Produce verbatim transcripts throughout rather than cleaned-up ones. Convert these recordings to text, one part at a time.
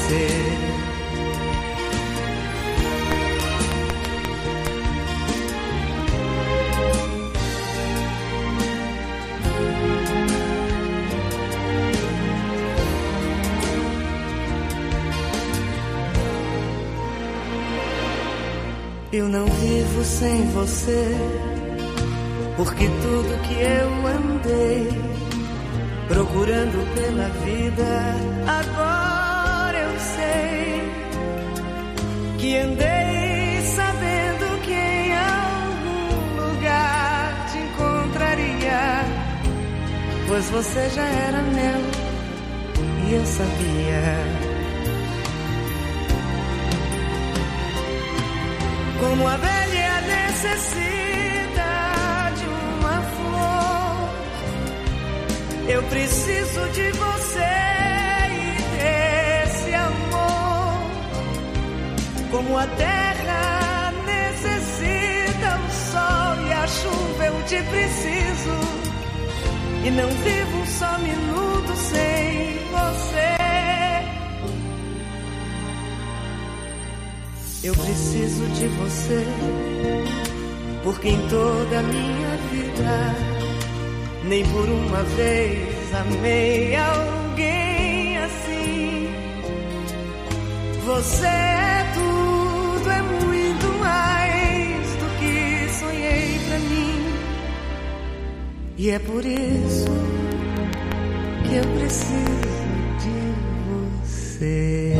você. Eu não vivo sem você, porque tudo que eu andei procurando pela vida, agora eu sei que andei sabendo que em algum lugar te encontraria, pois você já era meu e eu sabia. Como a abelha necessita de uma flor, eu preciso de você e desse amor. Como a terra necessita o sol e a chuva, eu te preciso. E não vivo um só minuto sem você. Eu preciso de você, porque em toda a minha vida nem por uma vez amei alguém assim. Você é tudo, é muito mais do que sonhei pra mim. E é por isso que eu preciso de você.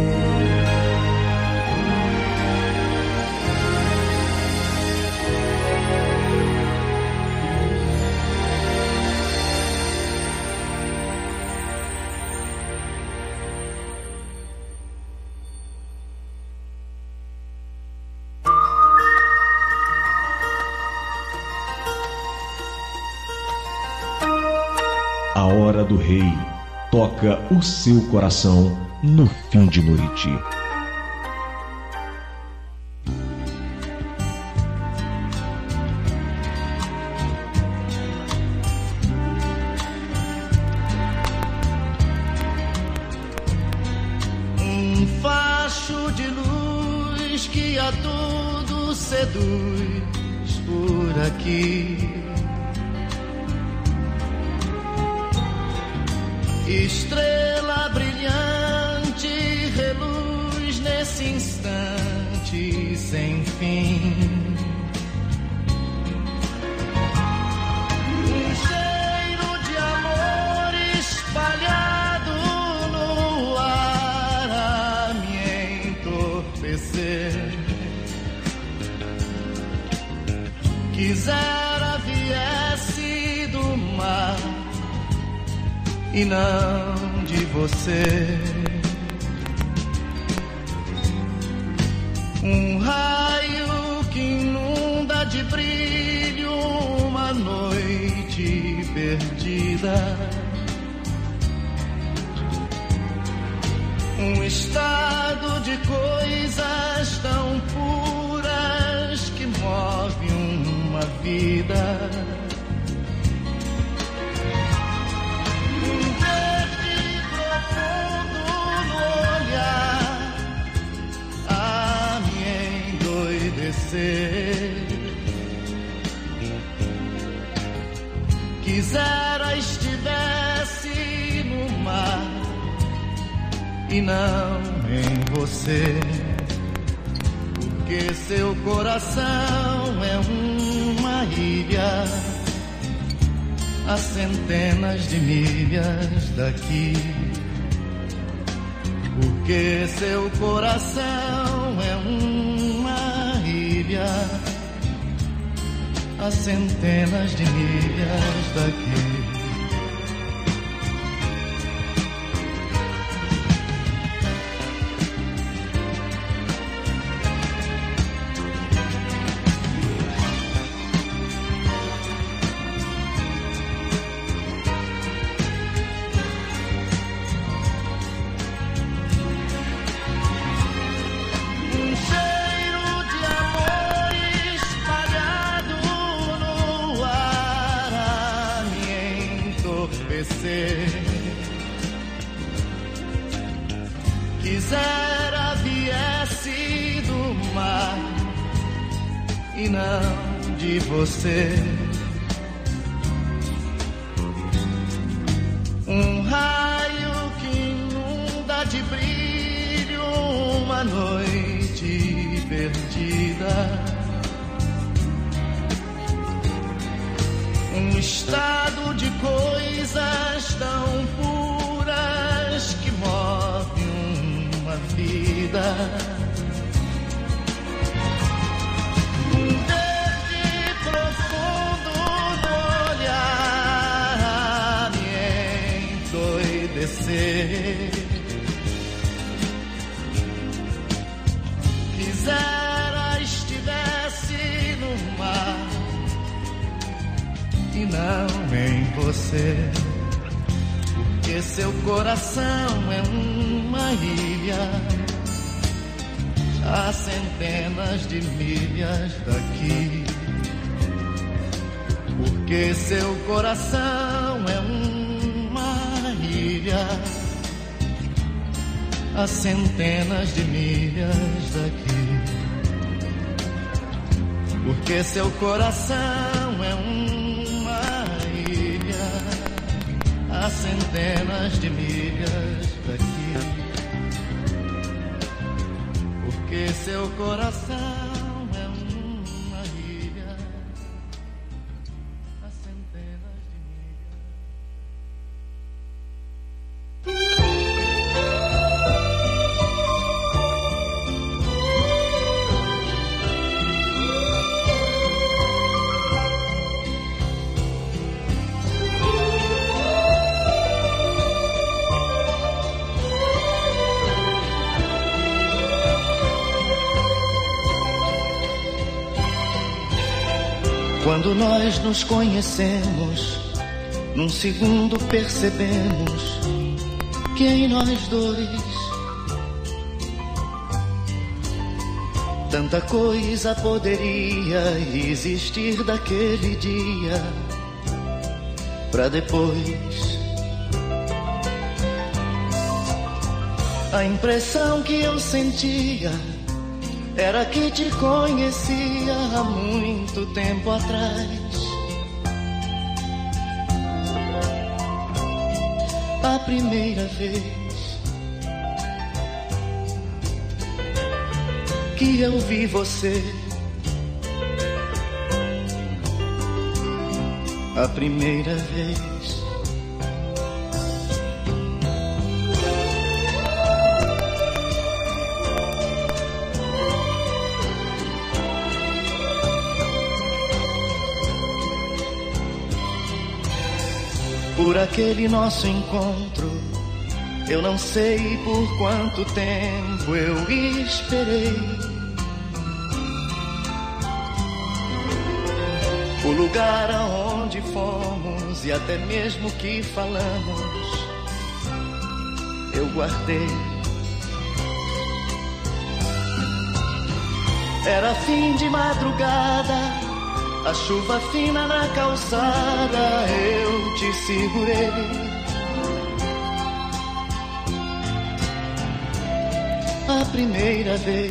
A Hora do Rei toca o seu coração no fim de noite. Um facho de luz que a tudo seduz por aqui. Estrela brilhante, reluz nesse instante sem fim. Um cheiro de amor espalhado no ar a me entorpecer. Quisera viesse do mar e não de você. Um raio que inunda de brilho uma noite perdida. Um estado de coisas tão puras que move uma vida. Quisera estivesse no mar e não em você, porque seu coração é uma ilha a centenas de milhas daqui. Porque seu coração é uma ilha a centenas de milhas daqui. e não de você. Um raio que inunda de brilho uma noite perdida. Um estado de coisas tão puras que move uma vida. Um verde profundo do olhar a me endoidecer. Quisera estivesse no mar e não em você, porque seu coração é uma ilha a centenas de milhas daqui. Porque seu coração é uma ilha a centenas de milhas daqui. Porque seu coração é uma ilha a centenas de milhas daqui. Porque seu coração é uma ilha a centenas de milhas. Quando nós nos conhecemos, num segundo percebemos que em nós dois tanta coisa poderia existir daquele dia pra depois. A impressão que eu sentia era que te conhecia há muito tempo atrás. A primeira vez que eu vi você, a primeira vez. Por aquele nosso encontro, eu não sei por quanto tempo eu esperei. O lugar aonde fomos e até mesmo que falamos, eu guardei. Era fim de madrugada, a chuva fina na calçada, eu te segurei. A primeira vez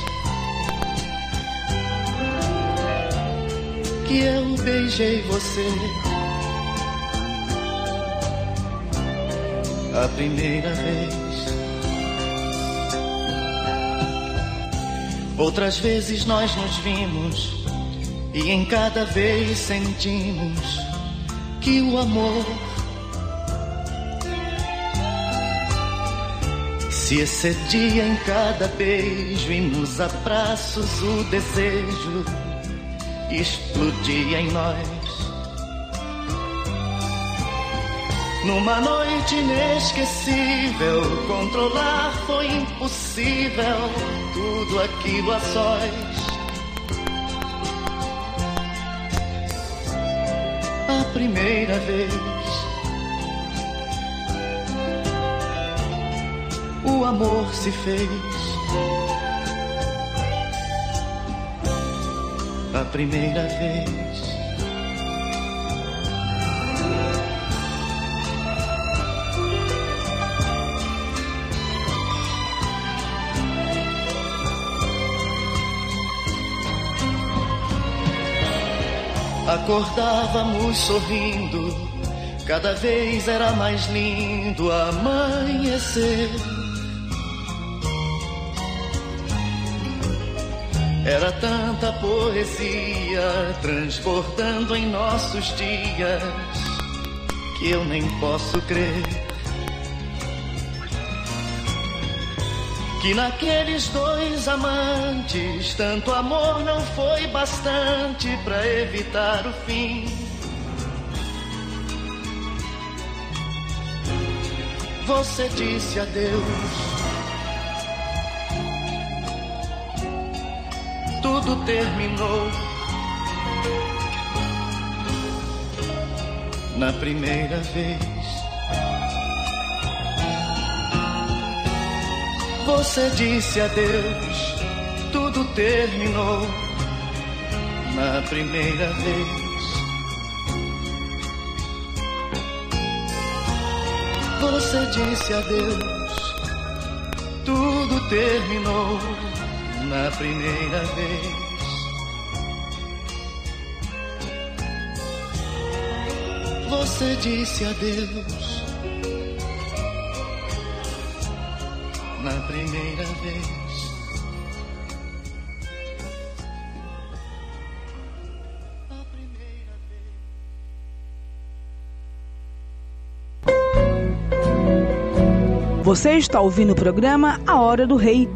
que eu beijei você, a primeira vez. Outras vezes nós nos vimos e em cada vez sentimos que o amor se excedia em cada beijo e nos abraços o desejo explodia em nós. Numa noite inesquecível, controlar foi impossível, tudo aquilo a sós. A primeira vez o amor se fez. A primeira vez Acordávamos sorrindo, cada vez era mais lindo amanhecer. Era tanta poesia transbordando em nossos dias que eu nem posso crer que naqueles dois amantes tanto amor não foi bastante pra evitar o fim. Você disse adeus, tudo terminou. Na primeira vez você disse adeus, tudo terminou. Na primeira vez você disse adeus, tudo terminou. Na primeira vez você disse adeus, na primeira vez. A primeira vez. Você está ouvindo o programa A Hora do Rei.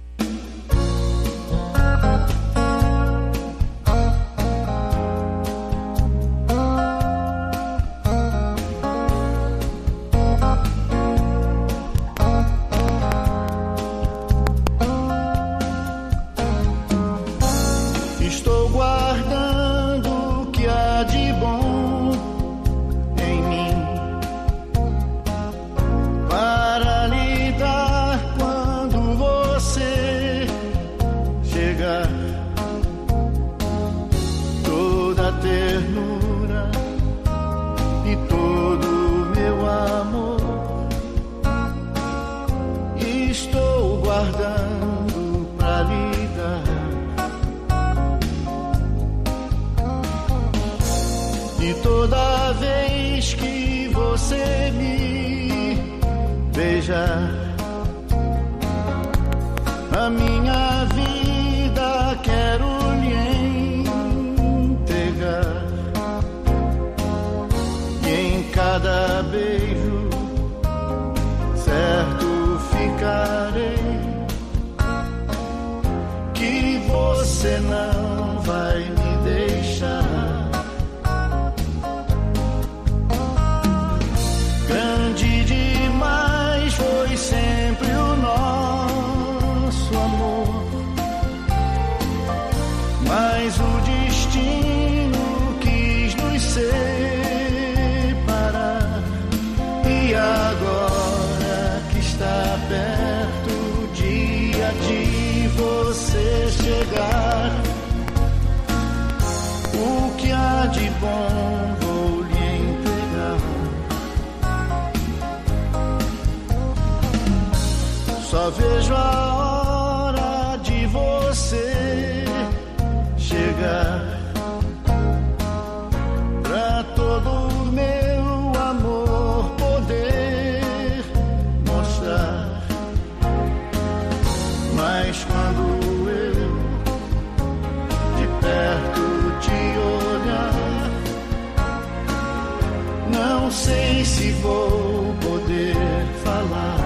Só vejo a hora de você chegar, pra todo o meu amor poder mostrar. Mas quando eu de perto te olhar, não sei se vou poder falar.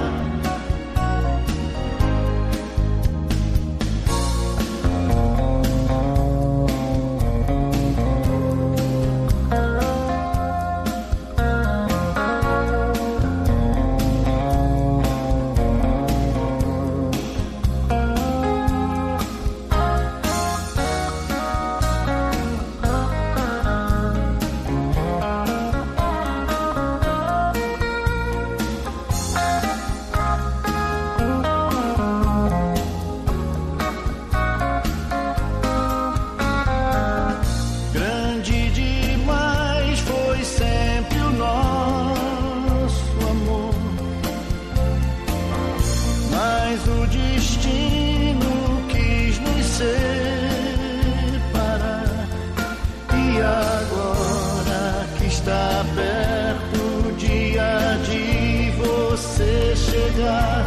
está perto o dia de você chegar.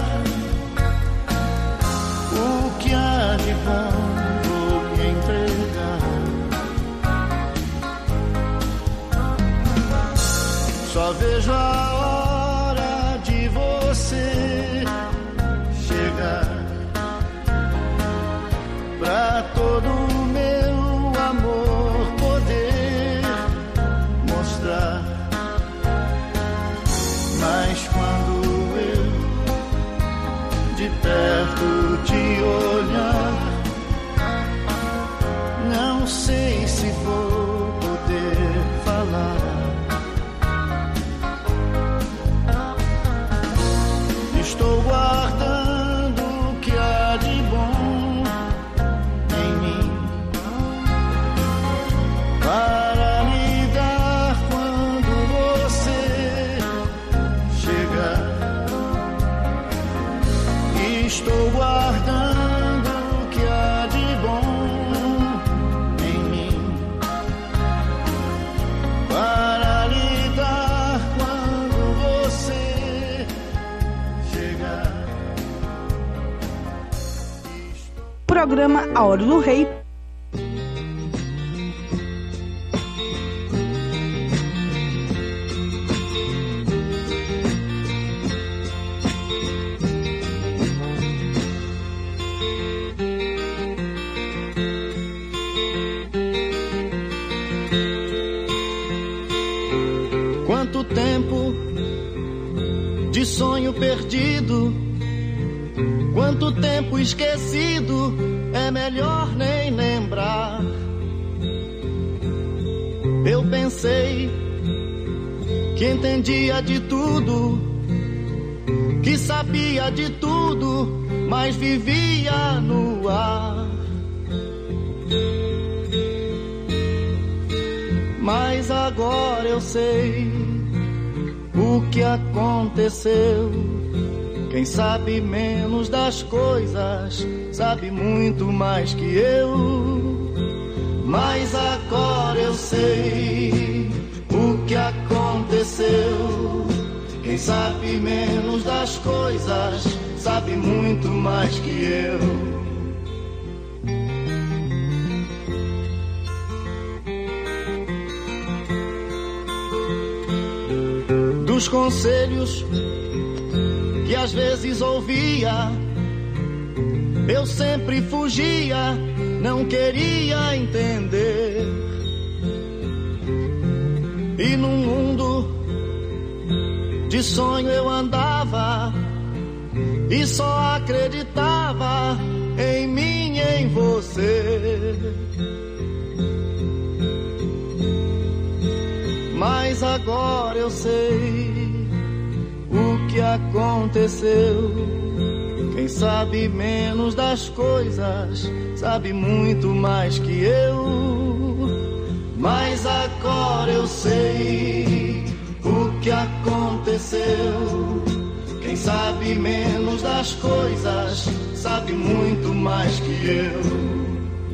O que há de bom vou lhe entregar. Só vejo a hora de você chegar, pra todo o meu amor poder mostrar. Mas quando eu de perto te olhar, não sei se vou poder falar. Estou guardando o que há de bom em mim, para me dar quando você chegar. Estou guardando o que há de bom em mim, para lhe dar quando você chegar. Programa A Hora do Rei. Quanto tempo de sonho perdido, quanto tempo esquecido, é melhor nem lembrar. Eu pensei que entendia de tudo, que sabia de tudo, mas vivia no ar. Mas agora eu sei o que aconteceu. Quem sabe menos das coisas sabe muito mais que eu. Mas agora eu sei o que aconteceu. Quem sabe menos das coisas sabe muito mais que eu. Dos conselhos que às vezes ouvia, eu sempre fugia, não queria entender. E num mundo de sonho eu andava e só acreditava em mim e em você. Mas agora eu sei o que aconteceu. Quem sabe menos das coisas sabe muito mais que eu. Mas agora eu sei o que aconteceu. Quem sabe menos das coisas sabe muito mais que eu.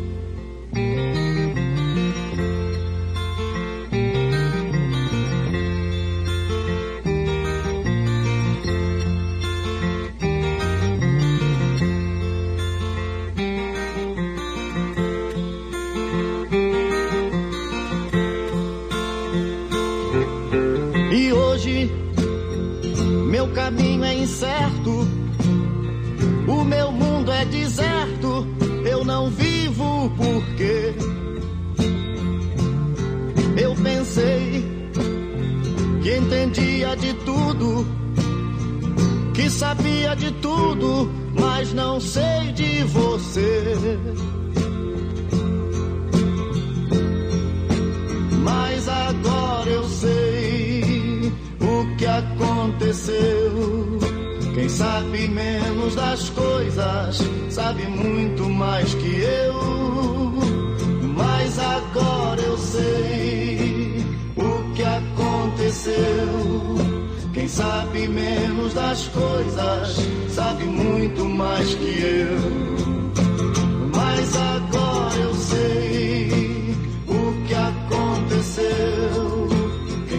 Caminho é incerto, o meu mundo é deserto, eu não vivo porque eu pensei que entendia de tudo, que sabia de tudo, mas não sei de você. Mas agora eu sei o que aconteceu. Quem sabe menos das coisas sabe muito mais que eu. Mas agora eu sei o que aconteceu. Quem sabe menos das coisas sabe muito mais que eu. Mas agora eu sei o que aconteceu. Quem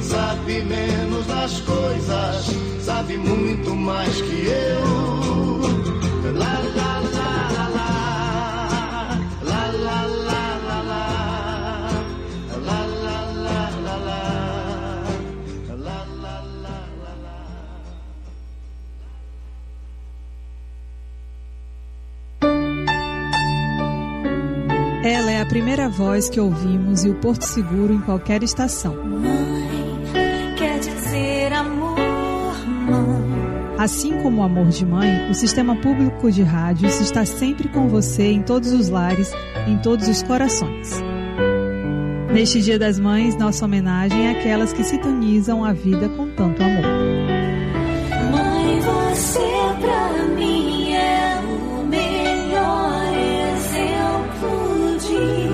das coisas, sabe muito mais que eu. Lá, lá, lá, lá, lá, lá, lá, lá, lá, lá, lá, lá, lá, lá, lá, lá, lá, lá. Ela é a primeira voz que ouvimos e o porto seguro em qualquer estação. Mãe, quer dizer amor, mãe. Assim como o amor de mãe, o Sistema Público de Rádios está sempre com você em todos os lares, em todos os corações. Neste Dia das Mães, nossa homenagem é àquelas que sintonizam a vida com tanto amor. Mãe, você pra mim é o melhor exemplo de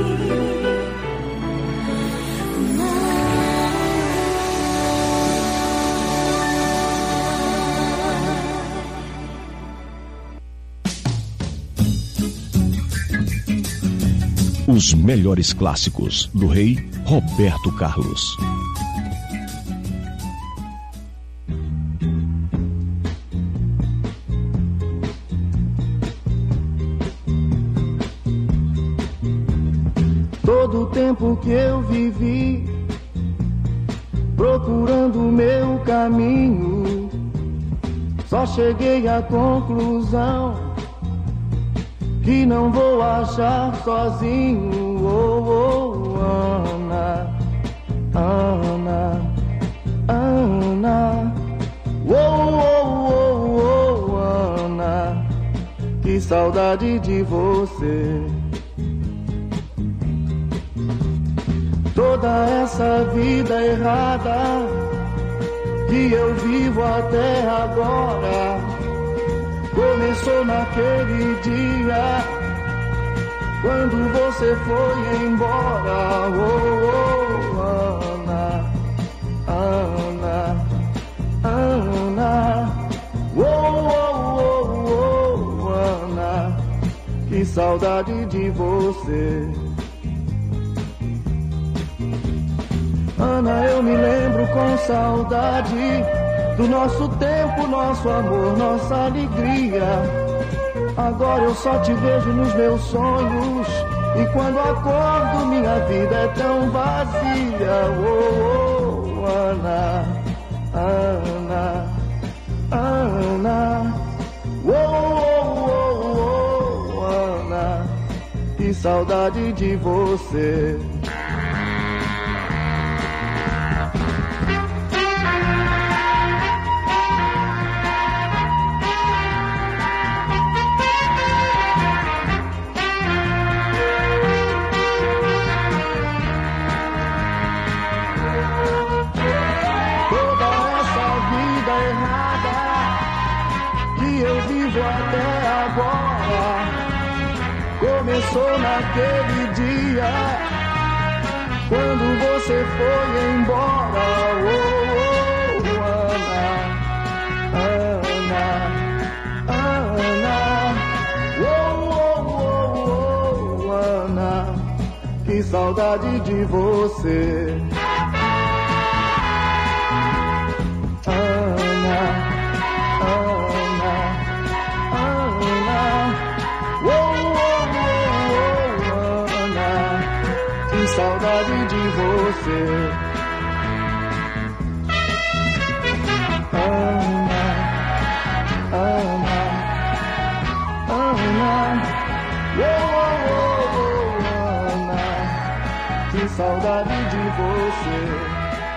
Os melhores clássicos do rei Roberto Carlos. Todo o tempo que eu vivi procurando o meu caminho, só cheguei à conclusão que não vou achar sozinho. Oh, oh, Ana, Ana, Ana. Oh, oh, oh, oh, Ana, que saudade de você. Toda essa vida errada que eu vivo até agora começou naquele dia, quando você foi embora. Oh, oh, Ana, Ana, Ana. Oh, oh, oh, oh, Ana, que saudade de você. Ana, eu me lembro com saudade do nosso tempo, nosso amor, nossa alegria. Agora eu só te vejo nos meus sonhos, e quando acordo minha vida é tão vazia. Oh, oh, Ana, Ana, Ana. Oh, oh, oh, oh, Ana, que saudade de você. Até agora começou naquele dia, quando você foi embora. Oh, oh, Ana, Ana, Ana. Oh, oh, oh, oh, Ana, que saudade de você. Ana, saudade de você. Ana, Ana, Ana. Oh, oh, oh, Ana, que saudade de você.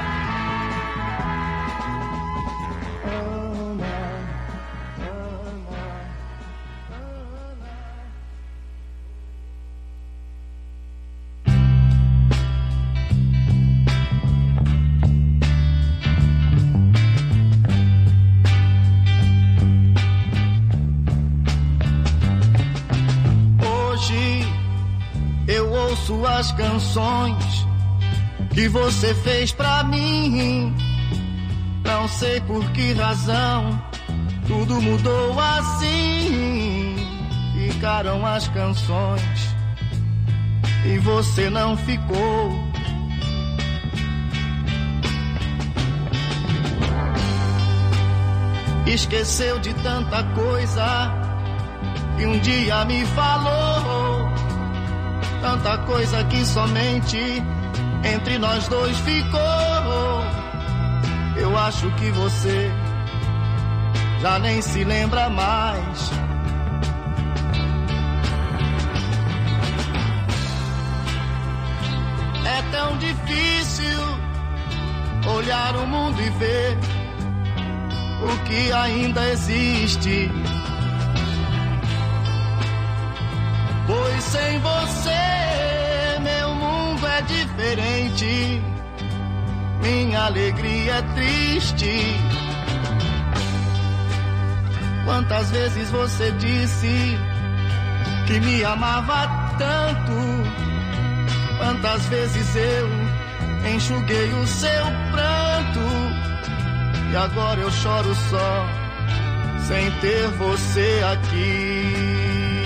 As canções que você fez pra mim, não sei por que razão tudo mudou assim. Ficaram as canções e você não ficou. Esqueceu de tanta coisa que um dia me falou, tanta coisa que somente entre nós dois ficou. Eu acho que você já nem se lembra mais. É tão difícil olhar o mundo e ver o que ainda existe. Pois sem você meu mundo é diferente, minha alegria é triste. Quantas vezes você disse que me amava tanto, quantas vezes eu enxuguei o seu pranto, e agora eu choro só, sem ter você aqui.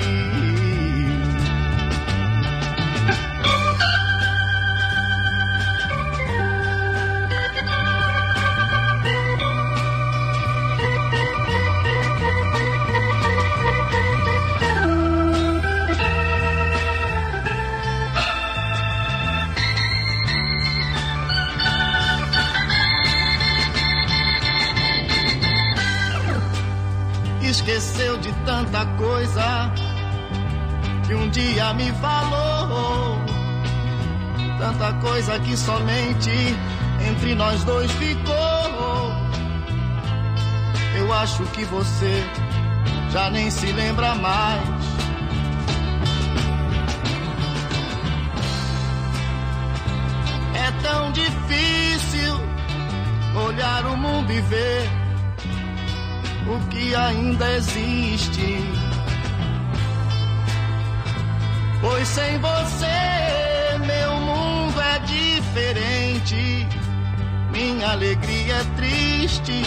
Esqueceu de tanta coisa que um dia me falou, tanta coisa que somente entre nós dois ficou. Eu acho que você já nem se lembra mais. É tão difícil olhar o mundo e ver o que ainda existe. Pois sem você meu mundo é diferente, minha alegria é triste.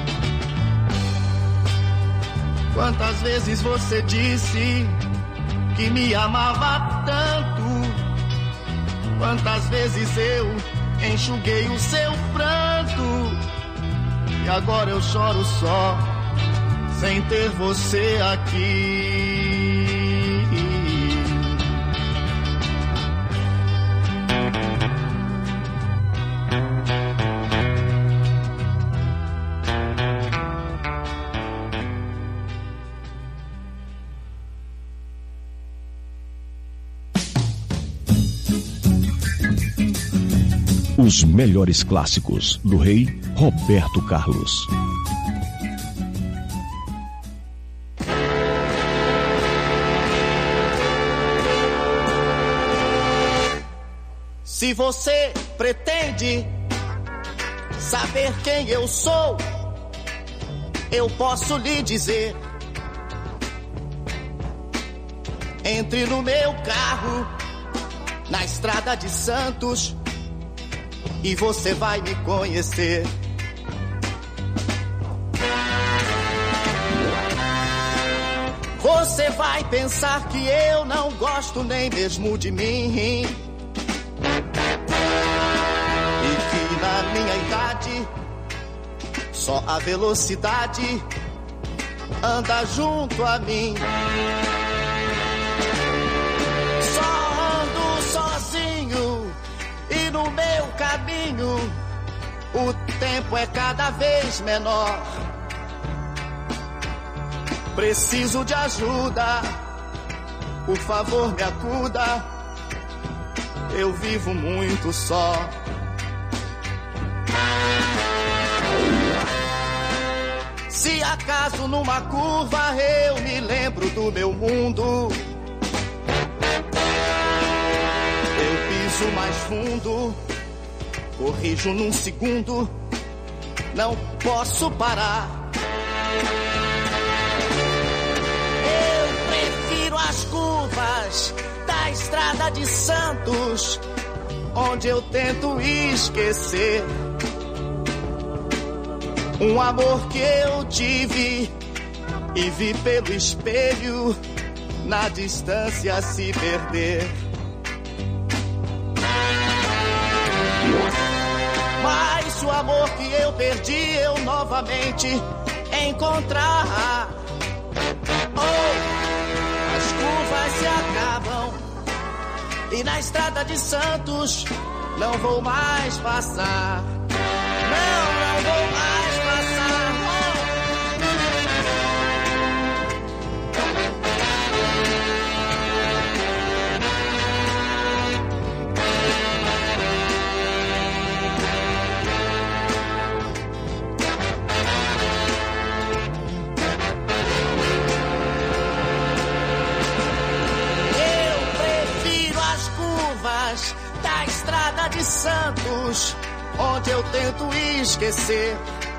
Quantas vezes você disse que me amava tanto, quantas vezes eu enxuguei o seu pranto, e agora eu choro só, sem ter você aqui. Os melhores clássicos do rei Roberto Carlos. Se você pretende saber quem eu sou, eu posso lhe dizer. Entre no meu carro, na estrada de Santos, e você vai me conhecer. Você vai pensar que eu não gosto nem mesmo de mim, e que na minha idade só a velocidade anda junto a mim. Só ando sozinho e no meu caminho o tempo é cada vez menor. Preciso de ajuda, por favor me acuda, eu vivo muito só. Se acaso numa curva eu me lembro do meu mundo, eu piso mais fundo, corrijo num segundo, não posso parar. Eu prefiro as curvas da estrada de Santos, onde eu tento esquecer um amor que eu tive e vi pelo espelho na distância se perder. Mas o amor que eu perdi eu novamente encontrar. Oh, as curvas se acabam e na estrada de Santos não vou mais passar. Não, não vou mais passar. Da estrada de Santos, onde eu tento esquecer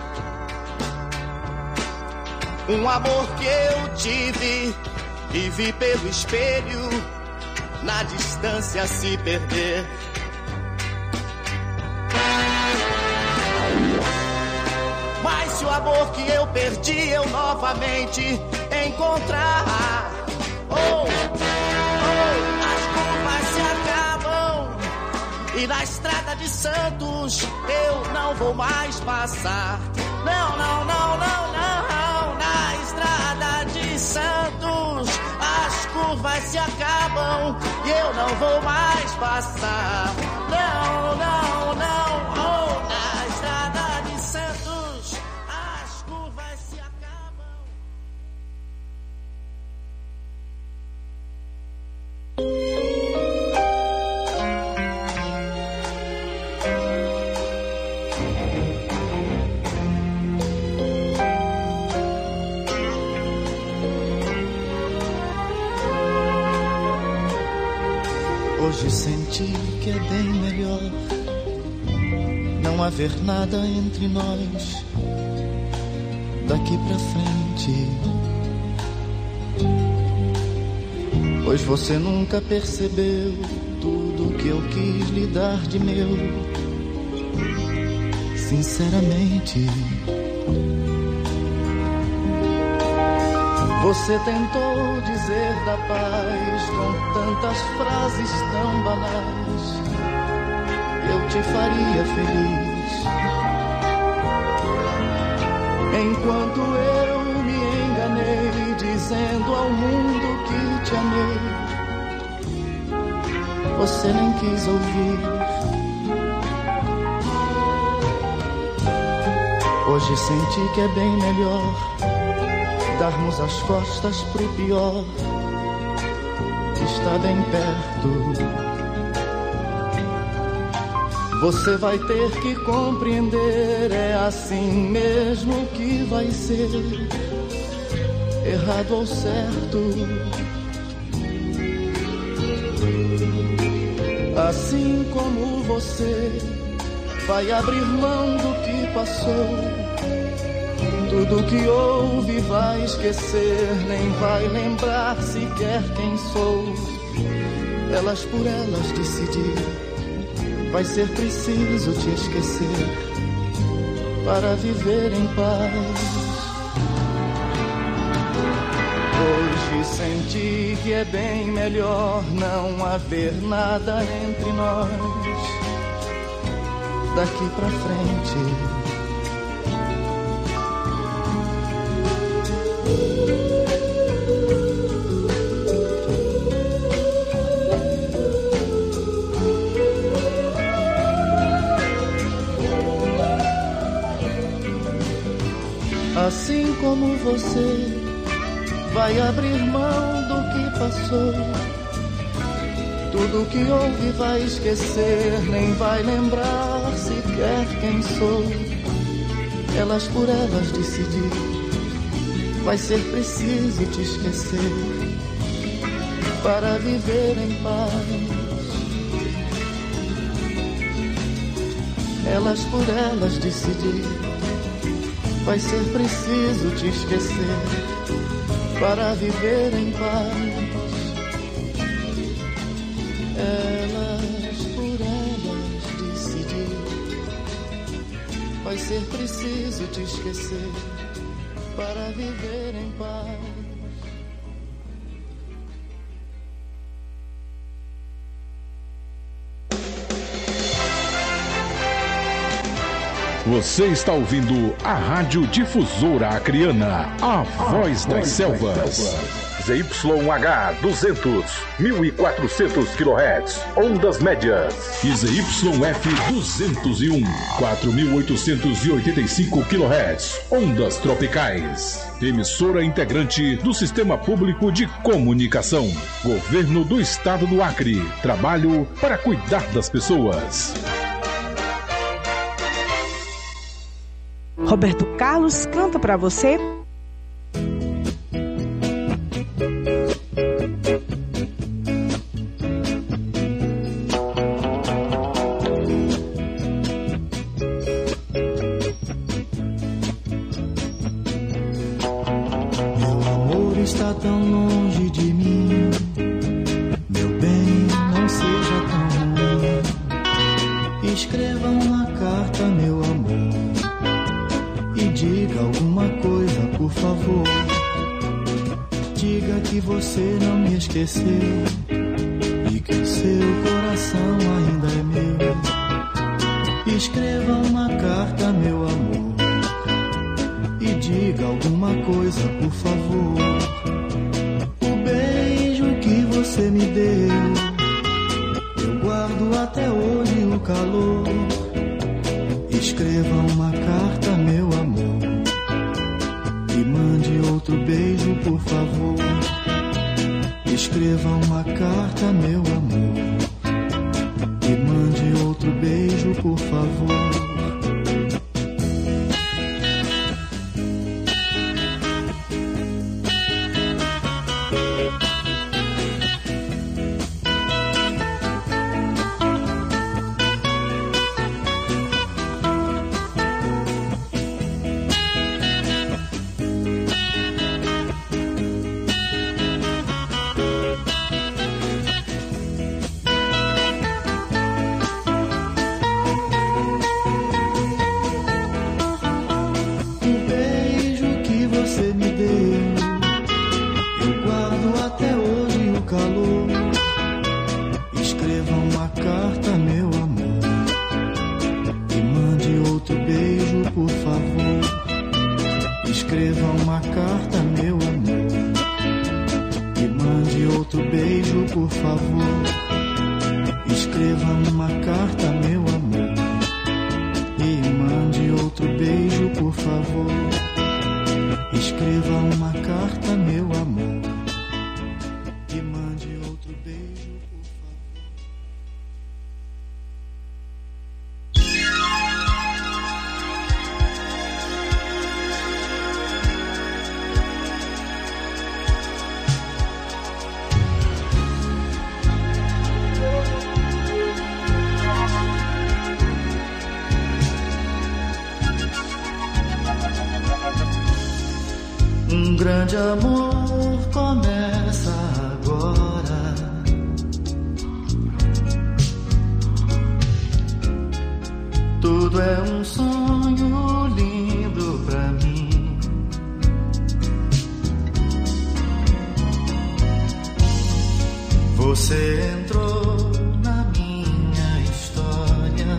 um amor que eu tive e vi pelo espelho na distância se perder. Mas se o amor que eu perdi eu novamente encontrar, oh, oh, as curvas se acabam e na estrada de Santos eu não vou mais passar. Não, não, não, não, não. Na estrada de Santos as curvas se acabam e eu não vou mais passar. Não, não, não. Oh, na estrada de Santos as curvas se acabam. Hoje senti que é bem melhor não haver nada entre nós daqui pra frente, pois você nunca percebeu tudo que eu quis lhe dar de meu, sinceramente. Você tentou dizer da paz com tantas frases tão banais. Eu te faria feliz, enquanto eu me enganei dizendo ao mundo que te amei. Você nem quis ouvir. Hoje senti que é bem melhor darmos as costas pro pior, está bem perto. Você vai ter que compreender, é assim mesmo que vai ser, errado ou certo. Assim como você vai abrir mão do que passou, tudo que houve vai esquecer, nem vai lembrar sequer quem sou. Elas por elas decidir, vai ser preciso te esquecer para viver em paz. Hoje senti que é bem melhor não haver nada entre nós daqui pra frente. Assim como você vai abrir mão do que passou, tudo que houve vai esquecer, nem vai lembrar sequer quem sou. Elas por elas decidir, vai ser preciso te esquecer para viver em paz. Elas por elas decidir, vai ser preciso te esquecer para viver em paz. Elas por elas decidir, vai ser preciso te esquecer para viver em paz. Você está ouvindo a Rádio Difusora Acreana, a voz das selvas. Z Y H duzentos, mil e quatrocentos quilohertz, ondas médias. E Z Y F duzentos e um, quatro mil oitocentos e oitenta e cinco quilohertz, ondas tropicais. Emissora integrante do Sistema Público de Comunicação. Governo do Estado do Acre. Trabalho para cuidar das pessoas. Roberto Carlos canta para você. Meu amor está tão longe de mim, meu bem, não seja tão ruim. Escreva uma carta, meu amor, e diga alguma coisa, por favor. Diga que você não me esqueceu e que o seu coração ainda é meu. Escreva uma carta, meu amor, e diga alguma coisa, por favor. O beijo que você me deu, eu guardo até hoje o calor. Escreva uma carta, meu amor, e mande outro beijo, por favor. Escreva uma carta, meu amor, e mande outro beijo, por favor. Um grande amor começa agora. Tudo é um sonho lindo pra mim. Você entrou na minha história.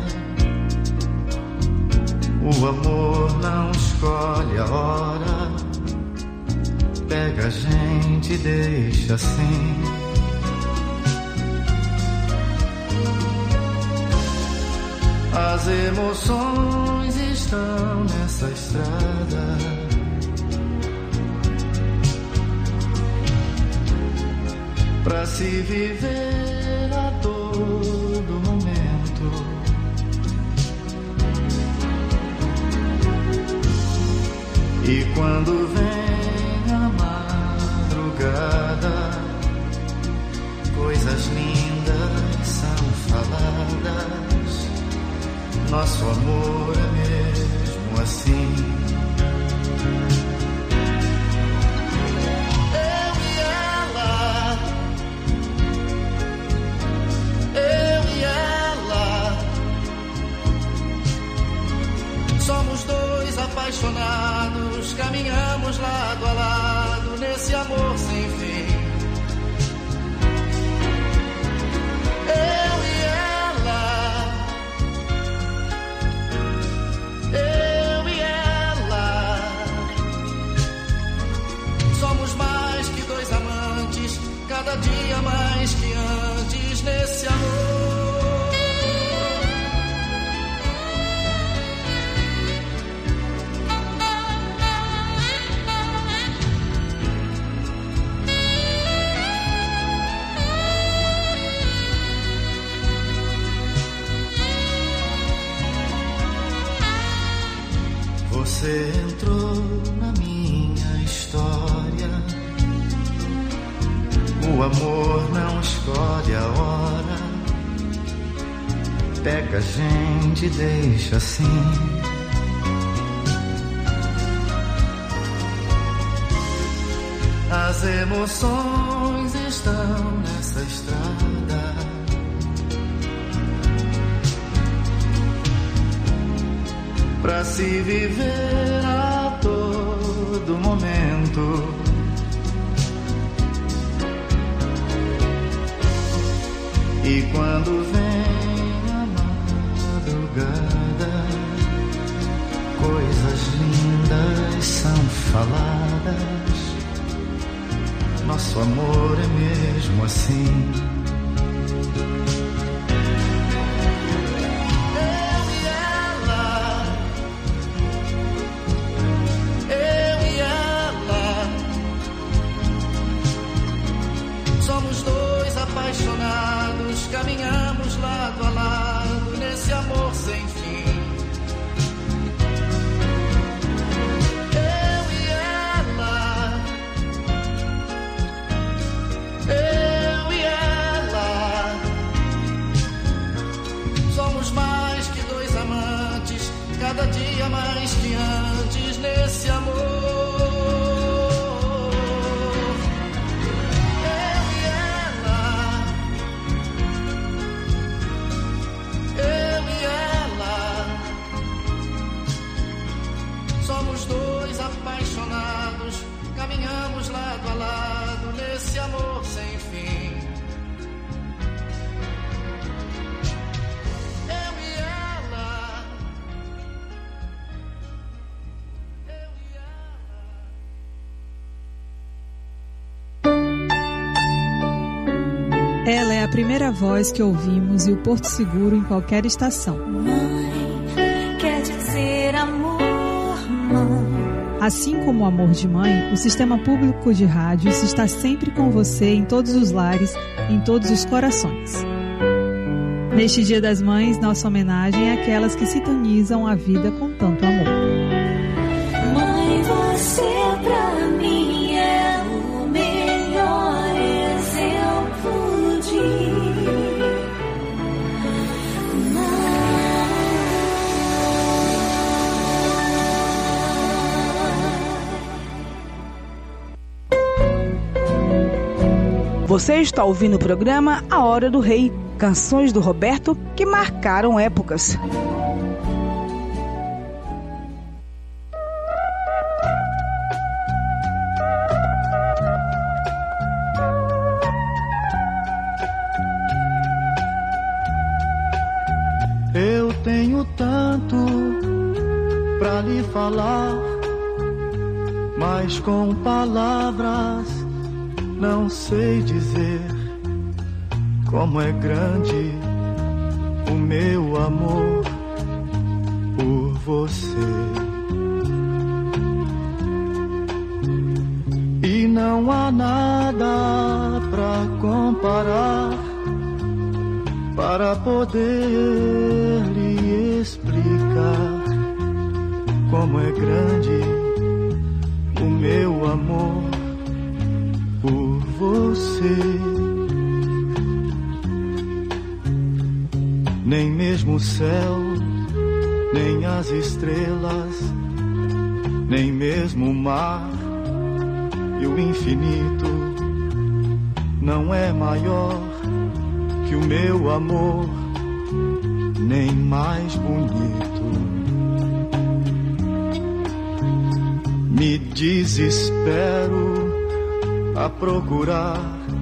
O amor não escolhe a hora. Pega a gente e deixa assim. As emoções estão nessa estrada. Pra se viver a todo momento. E quando vem a madrugada, coisas lindas são faladas. Nosso amor é mesmo assim. Eu e ela, eu e ela, somos dois apaixonados, caminhamos lado a lado nesse amor sem fim. Eu e ela, eu Você entrou na minha história. O amor não escolhe a hora. Pega a gente e deixa assim. As emoções estão nessa estrada. Pra se viver a todo momento. E quando vem a madrugada, coisas lindas são faladas. Nosso amor é mesmo assim. Apaixonados, caminhamos lado a lado nesse amor sem fim. Eu e ela, eu e ela, somos mais que dois amantes, cada dia mais que antes nesse amor. Apaixonados, caminhamos lado a lado nesse amor sem fim. Eu e ela, eu e ela. Ela é a primeira voz que ouvimos e o porto seguro em qualquer estação. Mãe, quer dizer amor, mãe. Assim como o amor de mãe, o Sistema Público de Rádios está sempre com você em todos os lares, em todos os corações. Neste Dia das Mães, nossa homenagem é àquelas que sintonizam a vida com tanto amor. Mãe, você pra mim é o melhor exemplo de Você está ouvindo o programa A Hora do Rei, canções do Roberto que marcaram épocas. Eu tenho tanto pra lhe falar, mas com palavras não sei dizer como é grande o meu amor por você. E não há nada pra comparar para poder lhe explicar como é grande o meu amor por você. Nem mesmo o céu, nem as estrelas, nem mesmo o mar e o infinito não é maior que o meu amor, nem mais bonito. Me desespero a procurar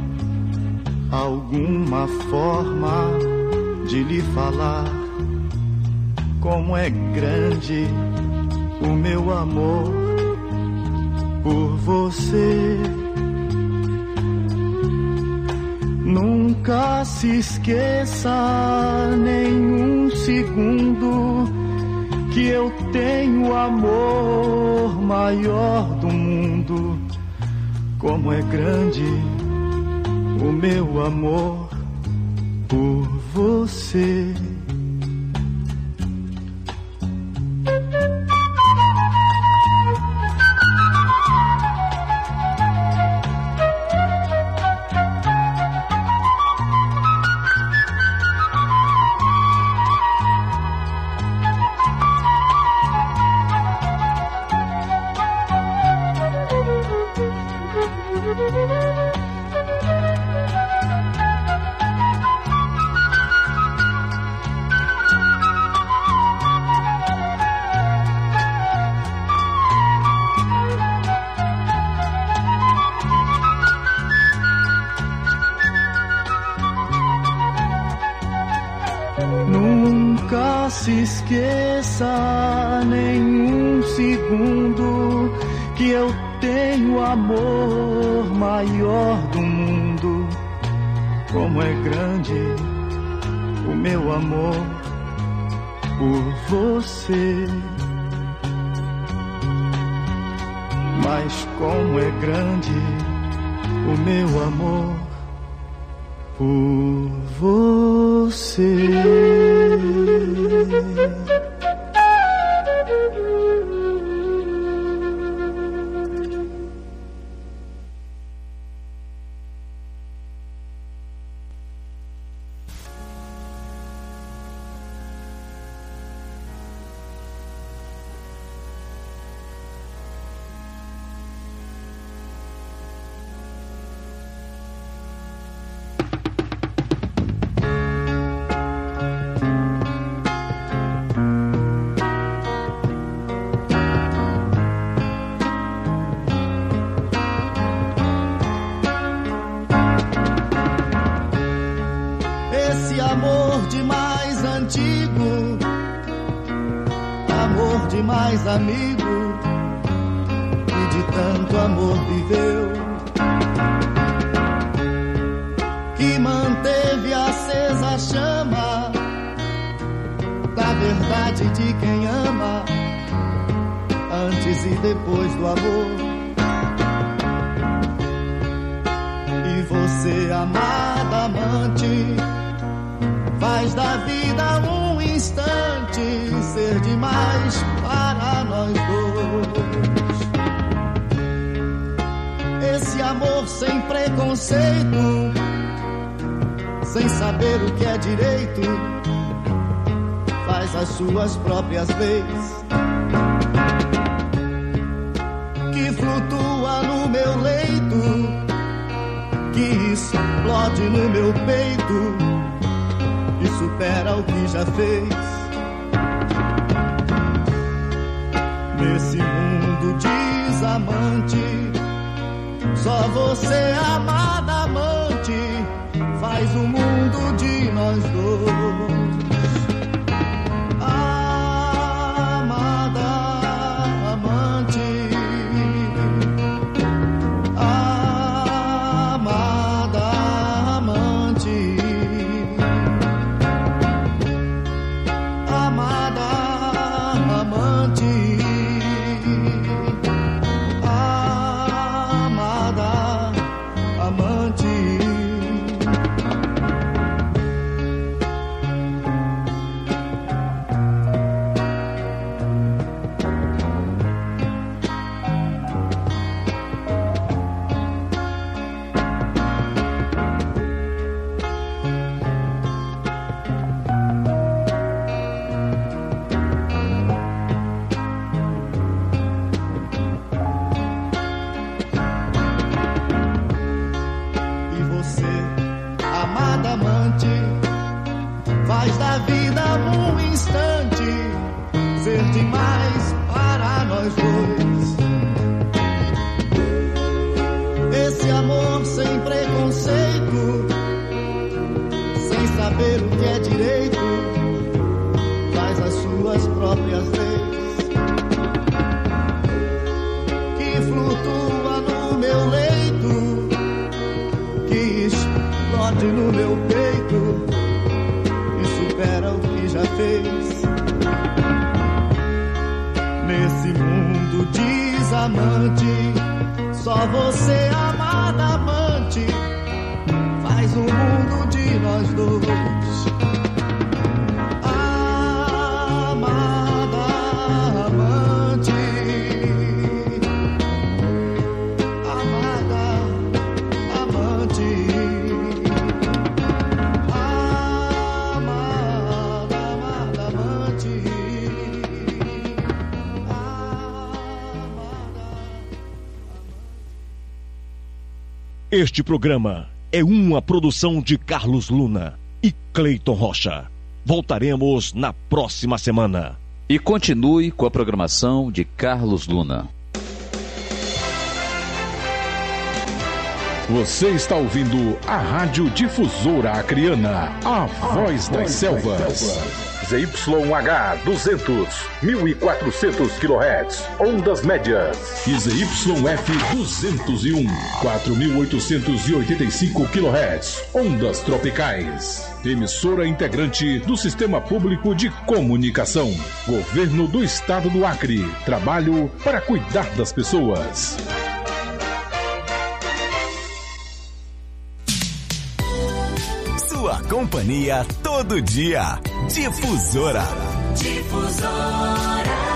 alguma forma de lhe falar como é grande o meu amor por você. Nunca se esqueça nem um segundo que eu tenho o amor maior do mundo. Como é grande o meu amor por você. esqueça nenhum segundo que eu tenho o amor maior do mundo. Como é grande o meu amor por você. Mas como é grande o meu amor por você. Amigo, que de tanto amor viveu, que manteve acesa a chama da verdade de quem ama, antes e depois do amor. E você, amada amante, faz da vida um instante ser demais para nós dois. Esse amor sem preconceito, sem saber o que é direito, faz as suas próprias leis, que flutua no meu leito, que explode no meu peito e supera o que já fez. Nesse mundo desamante, só você, amada amante, faz o mundo de nós dois. Amada amante, amada amante, amada amante. Faz da vida um instante ser demais para nós dois. Esse amor sem preconceito, sem saber o que é direito, faz as suas próprias leis, que flutua no meu leito, que explode no meu peito, supera o que já fez. Nesse mundo desamante, só você, amada amante, faz o mundo de nós dois. Amada amante, amada amante. Este programa é uma produção de Carlos Luna e Cleiton Rocha. Voltaremos na próxima semana. E continue com a programação de Carlos Luna. Você está ouvindo a Rádio Difusora Acreana, a voz das selvas. Z Y H duzentos, mil e quatrocentos quilohertz, ondas médias. E Z Y F duzentos e um, quatro mil oitocentos e oitenta e cinco quilohertz, ondas tropicais. Emissora integrante do Sistema Público de Comunicação. Governo do Estado do Acre. Trabalho para cuidar das pessoas. Sua companhia todo dia. Difusora. Difusora.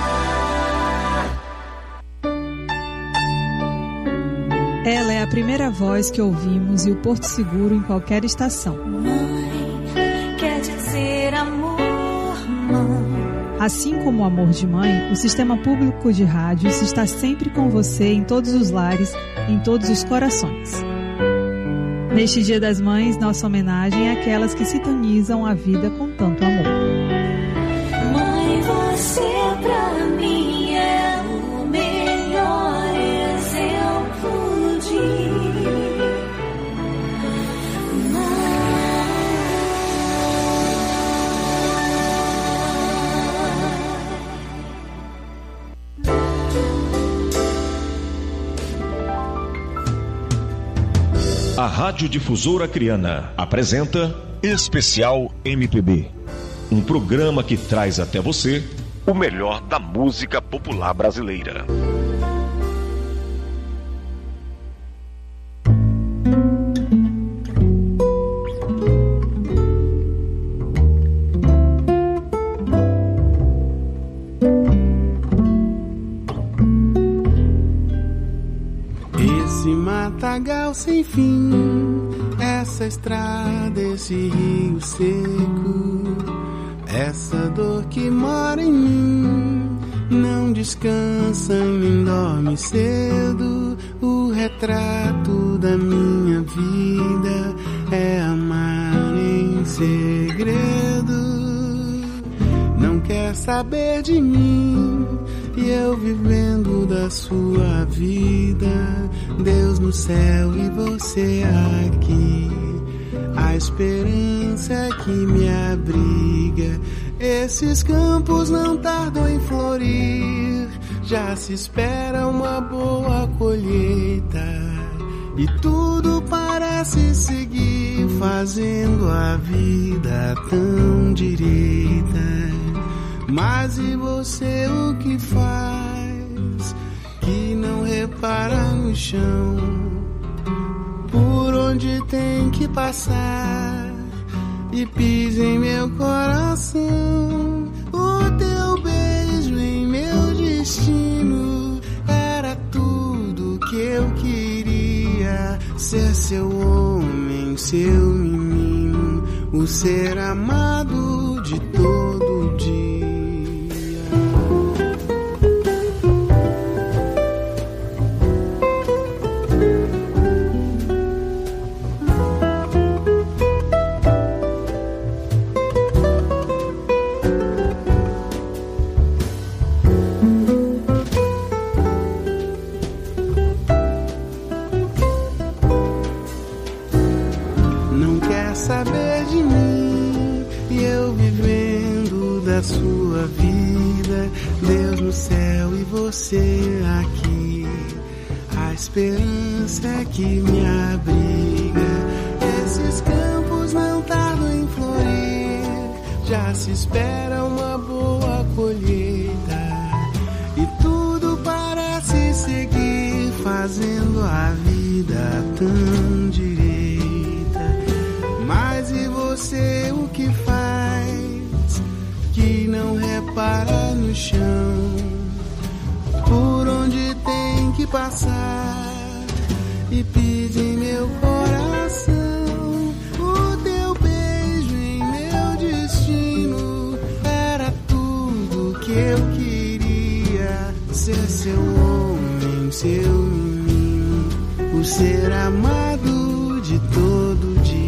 Ela é a primeira voz que ouvimos e o porto seguro em qualquer estação. Mãe, quer dizer amor, mãe. Assim como o amor de mãe, o Sistema Público de Rádios está sempre com você em todos os lares, em todos os corações. Neste Dia das Mães, nossa homenagem é àquelas que sintonizam a vida com tanto amor. Mãe, você pra mim é o melhor exemplo de A Rádio Difusora Acreana apresenta Especial M P B, um programa que traz até você o melhor da música popular brasileira. Esse matagal sem fim, essa estrada, esse rio seco, essa dor que mora em mim, não descansa e nem dorme cedo. O retrato da minha vida é amar em segredo. Não quer saber de mim e eu vivendo da sua vida. Deus no céu e você aqui, a esperança que me abriga. Esses campos não tardam em florir, já se espera uma boa colheita. E tudo parece seguir, fazendo a vida tão direita. Mas e você o que faz, que não repara no chão, por onde tem que passar, e pisa em meu coração. O teu beijo em meu destino era tudo que eu queria. Ser seu homem, seu menino, o ser amado de todo dia. Saber de mim e eu vivendo da sua vida. Deus no céu e você aqui, a esperança que me abriga. Esses campos não tardam em florir, já se espera uma boa colheita. E tudo parece seguir, fazendo a vida tão direita. Mas e você o que faz, que não repara no chão, por onde tem que passar, e pisa em meu coração. O teu beijo em meu destino era tudo que eu queria. Ser seu homem, seu menino, o ser amado de todo dia.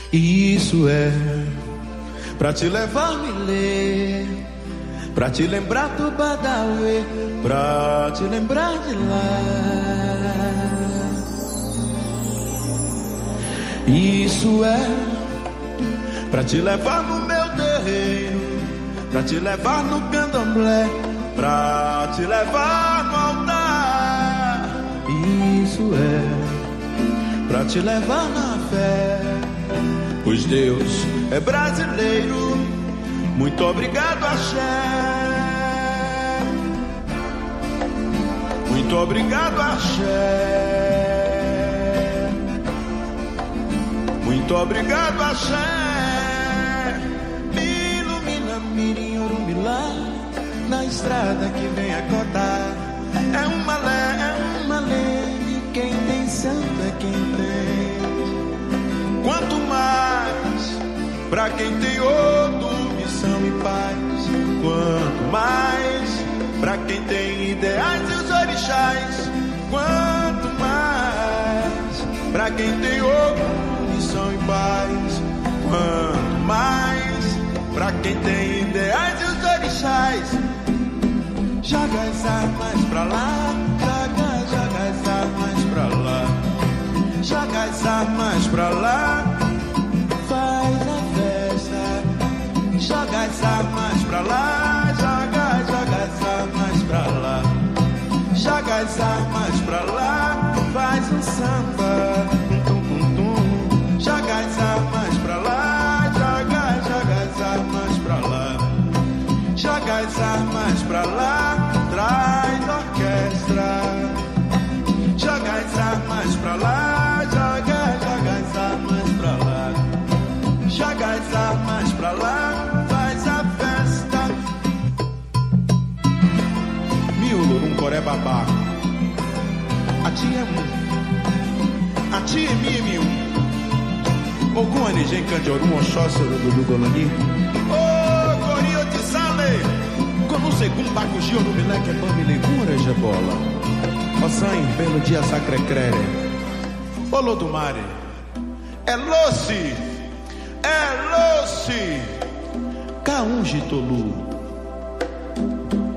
E isso é pra te levar me ler, pra te lembrar do Badawi, pra te lembrar de lá. Isso é pra te levar no meu terreiro, pra te levar no candomblé, pra te levar no altar. Isso é pra te levar na fé, pois Deus é brasileiro. Muito obrigado, axé. Muito obrigado, axé. Muito obrigado, axé. Me ilumina, mirim, urumbilá, na estrada que vem a cotar. É uma lé, é uma lei, quem tem santo é quem tem. Quanto mais pra quem tem ouro, missão e paz. Quanto mais pra quem tem ideais e os orixás. Quanto mais pra quem tem ouro, missão e paz. Quanto mais pra quem tem ideais e os orixás. Joga as armas pra lá, joga, joga as armas pra lá. Joga as armas pra lá, faz a festa. Joga as armas pra lá, joga, joga as armas pra lá. Joga as armas pra lá, faz um samba. Tum, tum, tum. Joga as armas pra lá, joga, joga as armas pra lá. Joga as armas pra lá, traz orquestra. Joga as armas pra lá, joga, joga as armas pra lá. Joga as armas pra lá, faz a festa. Miolo, um coré babá. A tia é um, a tia é mi, mi um. Ogum anigem canjorum, oxóssi, do Golani. Ô, corinho de sale. Quando segundo bacugi, no mileque é bambi, legura, jebola. Ossan, belo dia sacrecrere. Olô do mare. É loce. É loce. Caungi tolu.